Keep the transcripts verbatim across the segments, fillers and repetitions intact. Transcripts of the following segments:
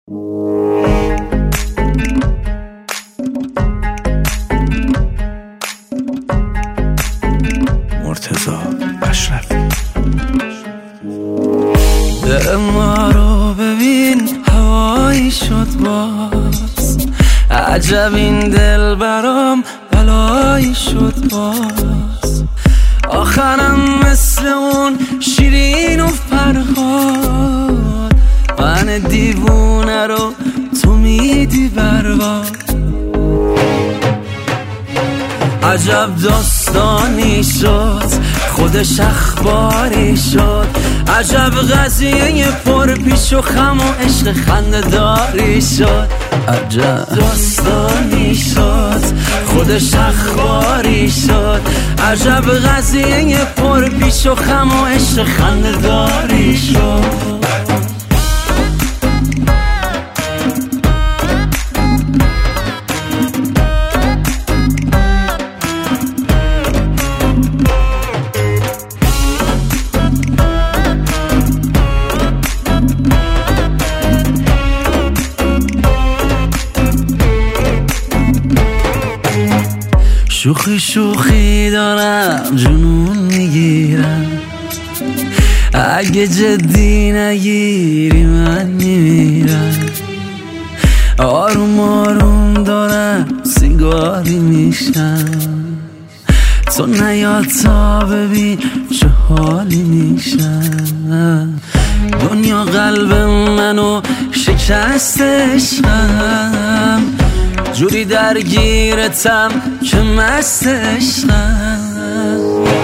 مرتضی اشرفی. دل ما رو ببین هوایی شد باز، عجب این دل برام بلایی شد باز. آخرم مثل اون شیرین و فرهاد، من دیوونه رو تو میدی برباد. عجب داستانی شد خودش اخباری شد، عجب قضیه پر پیش و خم و عشق خنده داری شد. عجب داستانی شد خودش اخباری شد، عجب قضیه پر پیش و خم و عشق خنده داری شد. شوخی شوخی دارم جنون میگیرم، اگه جدی نگیری من میمیرم. آروم آروم دارم سیگاری میشم، تو نیا تا ببین چه حالی میشم. دنیا قلب منو شکست عشقم، جوری درگیرتم که مست عشقم.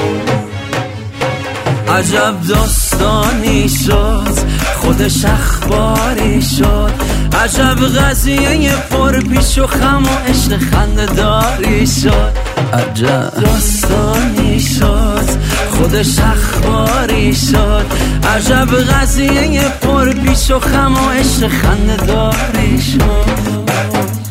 عجب داستانی شد خودش اخباری شد، عجب قضیه پر پیش و خم و عشق خنده داری شد. عجب داستانی شد خودش اخباری شد، عجب قضیه پر پیش و خم و عشق خنده داری شد.